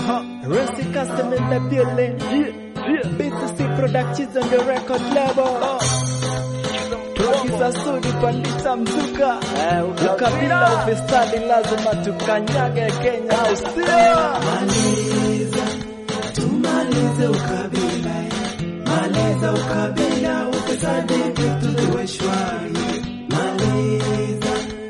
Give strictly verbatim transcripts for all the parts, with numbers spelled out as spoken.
Uh-huh. Rusty Custom in the building. Yeah, yeah. B C C Productions on the record label. Uh. Producer Sudi Pandita Mzuka. Uh, ukabila ufisadi lazima tukanyage Kenya. Maliza, tumalize ukabila. Maliza ukabila, ufisadi vitu viwe shwari. Maliza,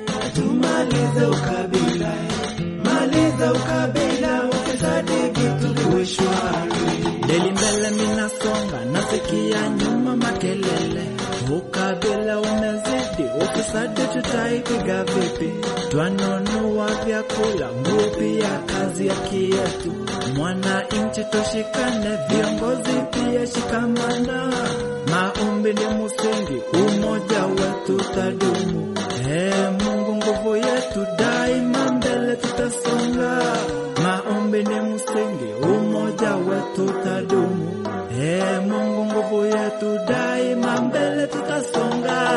tumalize ukabila. Maliza ukabila, ufisadi vitu viwe shwari. Deli mbele minasonga, nasikia nyuma makelele. Ukabila umezidi, ufisadi tutaipiga vipi? Twanunua vyakula, nguo pia kazi ya kietu. Mwananchi tushikane, viongozi pia shikamana. Maombi ni msingi, umoja wetu tadumu. Ee Mungu nguvu yetu, daima mbele tutasonga. Maombi ni msingi, umoja wetu tadumu. Ee Mungu nguvu yetu, daima mbele tutasonga.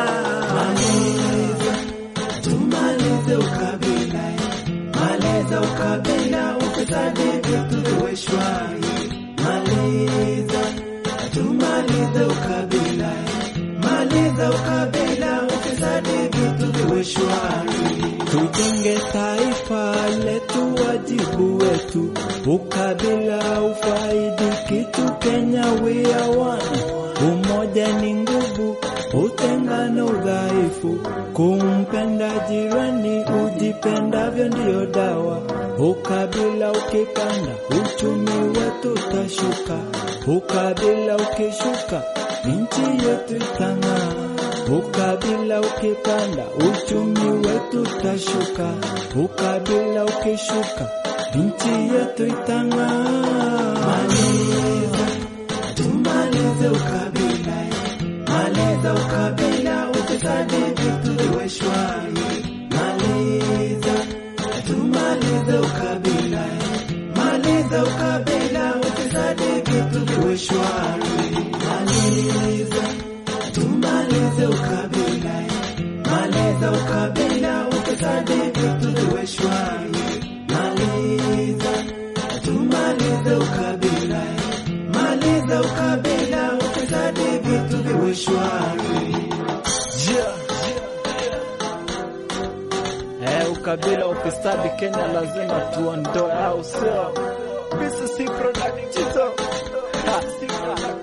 Maliza, tumalize ukabila. Maliza ukabila, ufisadi vitu viwe shwari. Maliza, tumalize ukabila. Maliza ukabila, ufisadi vitu viwe shwari. Tujenge taifa letu, wajibu wetu. Ukabila ufaidi kitu, Kenya we are one. Umoja ni nguvu, utengano udhaifu. Kumpenda jirani, ujipendavyo ndio dawa. Ukabila ukikanda, uchumi wetu utashuka. Ukabila ukishuka, nchi yetu itang'aa. Ukabila ukipanda, uchumi wetu utashuka. Ukabila ukishuka, nchi yetu itang'aa. Maliza, tumalize ukabila. Maliza ukabila, ufisadi vitu viwe shwari. Maliza, tumalize ukabila. Maliza ukabila, ufisadi vitu viwe shwari. Maliza, tumalize ukabila. Maliza ukabila, ufisadi vitu viwe shwari. Maliza, tumalize ukabila. Maliza ukabila, ufisadi vitu viwe shwari. Yeah, yeah. Eh, ukabila ufisadi Kenya lazima tuondoe, au sio? B C C Productions. Ha,